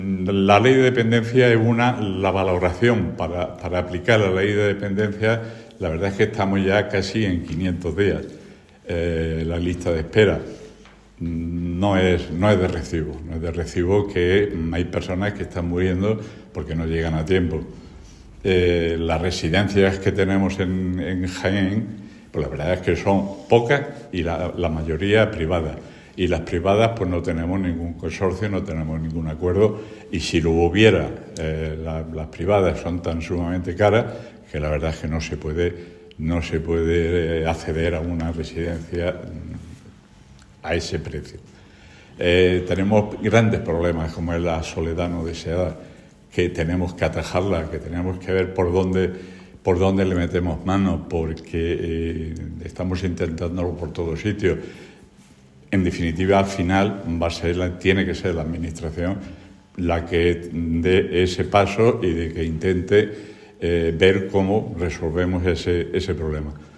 La ley de dependencia es la valoración para aplicar la ley de dependencia. La verdad es que estamos ya casi en 500 días. La lista de espera no es de recibo. No es de recibo que hay personas que están muriendo porque no llegan a tiempo. Las residencias que tenemos en Jaén, pues la verdad es que son pocas y la mayoría privadas. Y las privadas pues no tenemos ningún consorcio, no tenemos ningún acuerdo, y si lo hubiera, las privadas son tan sumamente caras que la verdad es que no se puede acceder a una residencia a ese precio. Tenemos grandes problemas como es la soledad no deseada, que tenemos que atajarla, que tenemos que ver por dónde le metemos mano, porque estamos intentándolo por todos sitios. En definitiva, al final tiene que ser la Administración la que dé ese paso y de que intente ver cómo resolvemos ese problema.